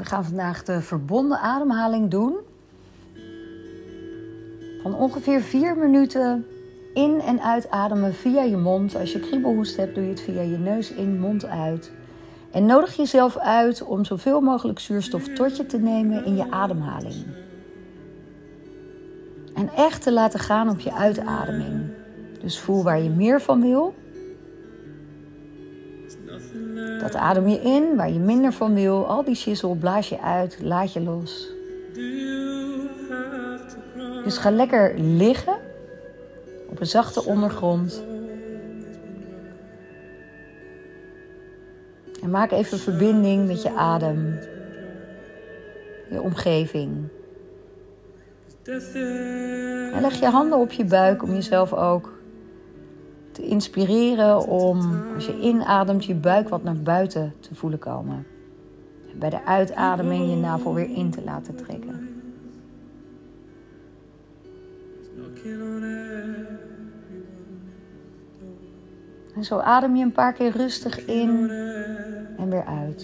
We gaan vandaag de verbonden ademhaling doen. Van ongeveer 4 minuten in- en uitademen via je mond. Als je kriebelhoest hebt, doe je het via je neus in, mond uit. En nodig jezelf uit om zoveel mogelijk zuurstof tot je te nemen in je ademhaling. En echt te laten gaan op je uitademing. Dus voel waar je meer van wil. Dat adem je in, waar je minder van wil. Al die shizzle blaas je uit, laat je los. Dus ga lekker liggen op een zachte ondergrond. En maak even verbinding met je adem, je omgeving. En leg je handen op je buik om jezelf ook te inspireren om, als je inademt, je buik wat naar buiten te voelen komen. En bij de uitademing je navel weer in te laten trekken. En zo adem je een paar keer rustig in en weer uit.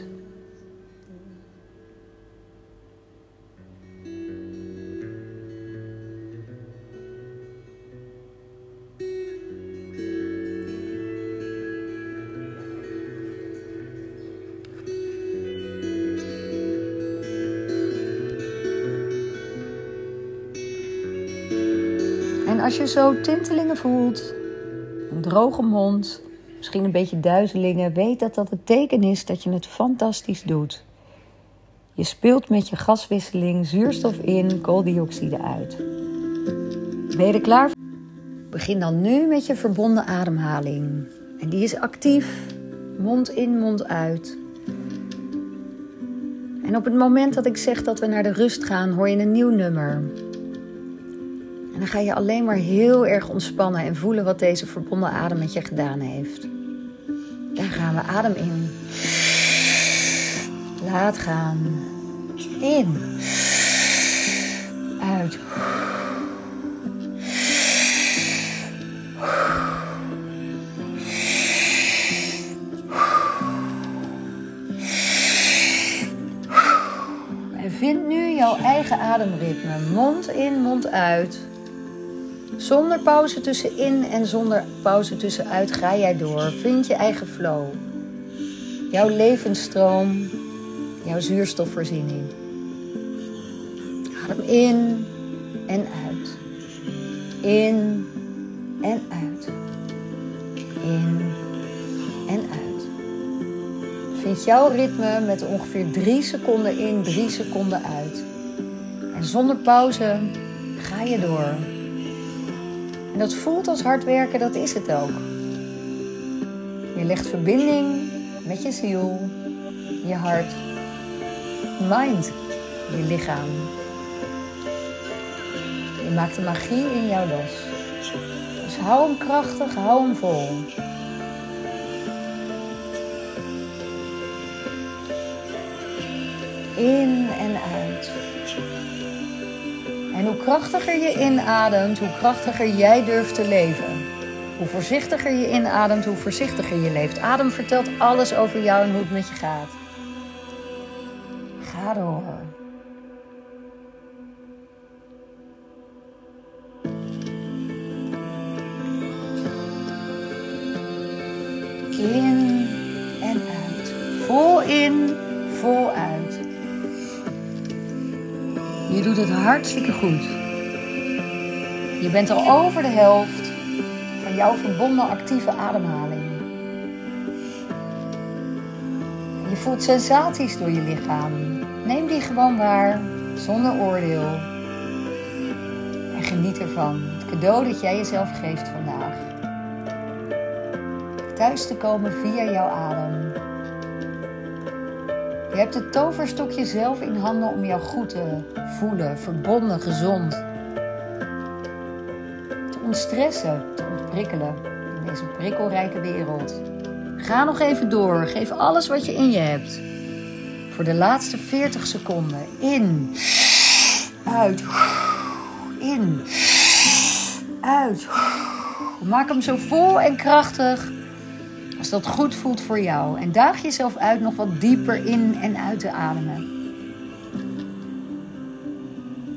En als je zo tintelingen voelt, een droge mond, misschien een beetje duizelingen, weet dat dat het teken is dat je het fantastisch doet. Je speelt met je gaswisseling, zuurstof in, kooldioxide uit. Ben je er klaar voor? Begin dan nu met je verbonden ademhaling. En die is actief, mond in, mond uit. En op het moment dat ik zeg dat we naar de rust gaan, hoor je een nieuw nummer. En dan ga je alleen maar heel erg ontspannen en voelen wat deze verbonden adem met je gedaan heeft. Daar gaan we, adem in. Laat gaan. In. Uit. En vind nu jouw eigen ademritme. Mond in, mond uit. Zonder pauze tussenin en zonder pauze tussenuit ga jij door. Vind je eigen flow. Jouw levensstroom. Jouw zuurstofvoorziening. Adem in en uit. In en uit. In en uit. Vind jouw ritme met ongeveer 3 seconden in, 3 seconden uit. En zonder pauze ga je door. En dat voelt als hard werken, dat is het ook. Je legt verbinding met je ziel, je hart, mind, je lichaam. Je maakt de magie in jou los. Dus hou hem krachtig, hou hem vol. In en uit. En hoe krachtiger je inademt, hoe krachtiger jij durft te leven. Hoe voorzichtiger je inademt, hoe voorzichtiger je leeft. Adem vertelt alles over jou en hoe het met je gaat. Ga door. In en uit. Vol in, vol uit. Je doet het hartstikke goed. Je bent al over de helft van jouw verbonden actieve ademhaling. Je voelt sensaties door je lichaam. Neem die gewoon waar, zonder oordeel. En geniet ervan. Het cadeau dat jij jezelf geeft vandaag. Thuis te komen via jouw adem. Je hebt het toverstokje zelf in handen om jou goed te voelen, verbonden, gezond. Te ontstressen, te ontprikkelen in deze prikkelrijke wereld. Ga nog even door, geef alles wat je in je hebt. Voor de laatste 40 seconden. In, uit, in, uit. Maak hem zo vol en krachtig als dat goed voelt voor jou. En daag jezelf uit nog wat dieper in en uit te ademen.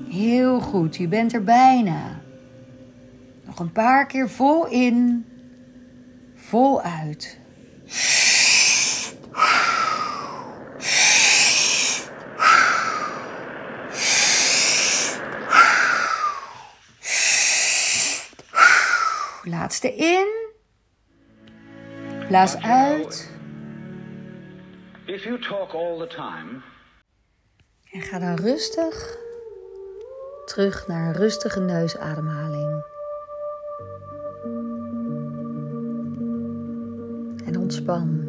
Heel goed, je bent er bijna. Nog een paar keer vol in, vol uit. Laatste in. Blaas uit. If you talk all the time. En ga dan rustig terug naar een rustige neusademhaling. En ontspan.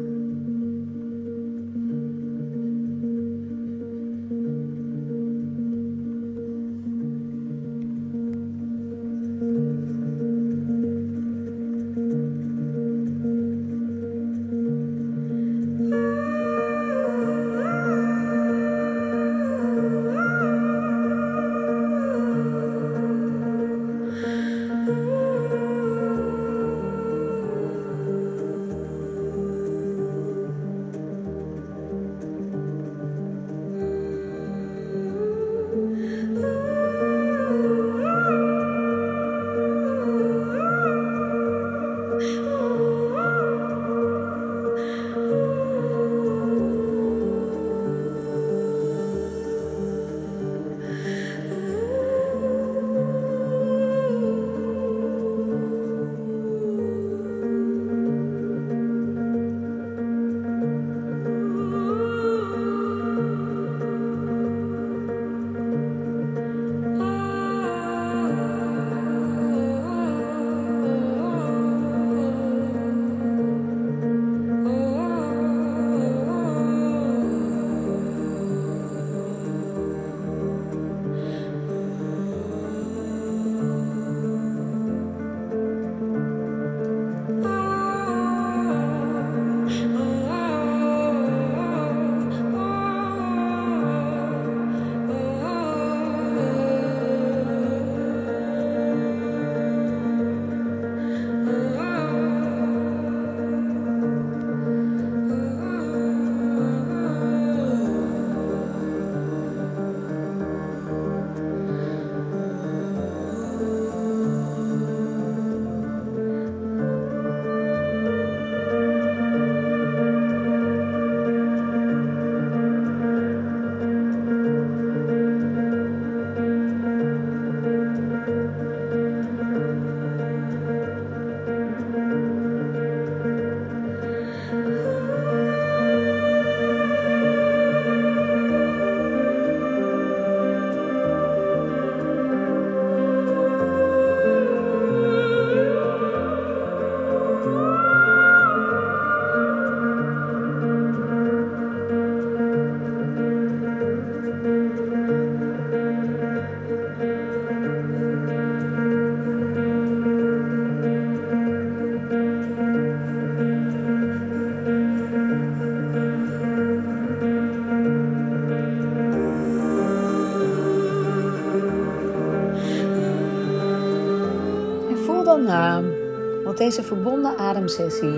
Na wat deze verbonden ademsessie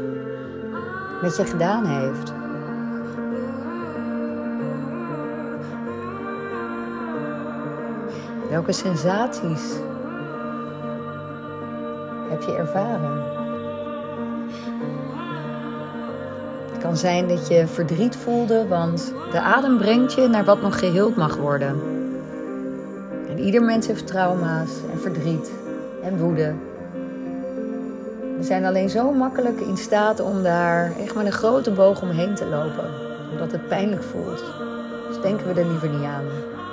met je gedaan heeft. Welke sensaties heb je ervaren? Het kan zijn dat je verdriet voelde, want de adem brengt je naar wat nog geheeld mag worden. En ieder mens heeft trauma's en verdriet en woede. We zijn alleen zo makkelijk in staat om daar echt met een grote boog omheen te lopen. Omdat het pijnlijk voelt. Dus denken we er liever niet aan.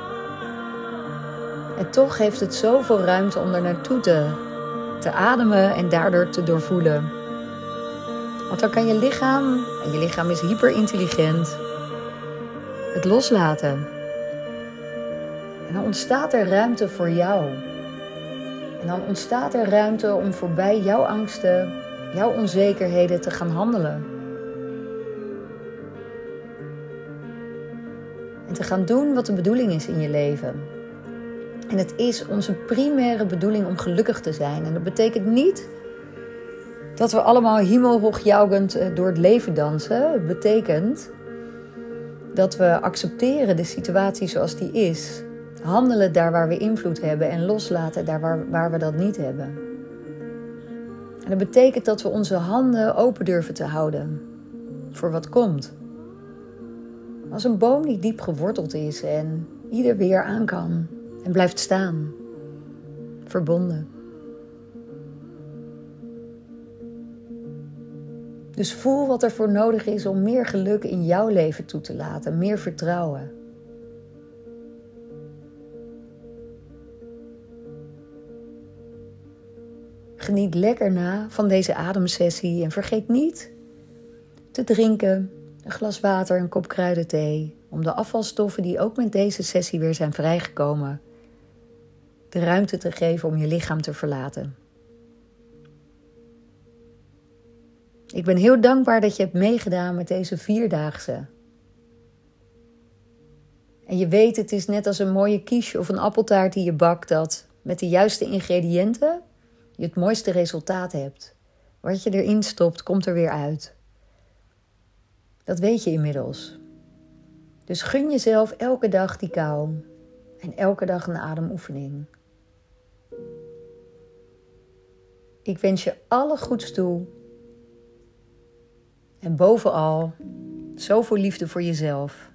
En toch heeft het zoveel ruimte om er naartoe te ademen en daardoor te doorvoelen. Want dan kan je lichaam, en je lichaam is hyperintelligent, het loslaten. En dan ontstaat er ruimte voor jou. En dan ontstaat er ruimte om voorbij jouw angsten, jouw onzekerheden te gaan handelen. En te gaan doen wat de bedoeling is in je leven. En het is onze primaire bedoeling om gelukkig te zijn. En dat betekent niet dat we allemaal hemelhoogjaugend door het leven dansen. Het betekent dat we accepteren de situatie zoals die is. Handelen daar waar we invloed hebben en loslaten daar waar we dat niet hebben. En dat betekent dat we onze handen open durven te houden voor wat komt. Als een boom die diep geworteld is en ieder weer aan kan en blijft staan, verbonden. Dus voel wat er voor nodig is om meer geluk in jouw leven toe te laten, meer vertrouwen. Geniet lekker na van deze ademsessie en vergeet niet te drinken, een glas water, een kop kruidenthee, om de afvalstoffen die ook met deze sessie weer zijn vrijgekomen, de ruimte te geven om je lichaam te verlaten. Ik ben heel dankbaar dat je hebt meegedaan met deze 4-daagse. En je weet, het is net als een mooie quiche of een appeltaart die je bakt, dat met de juiste ingrediënten je het mooiste resultaat hebt. Wat je erin stopt, komt er weer uit. Dat weet je inmiddels. Dus gun jezelf elke dag die kou en elke dag een ademoefening. Ik wens je alle goeds toe. En bovenal, zoveel liefde voor jezelf.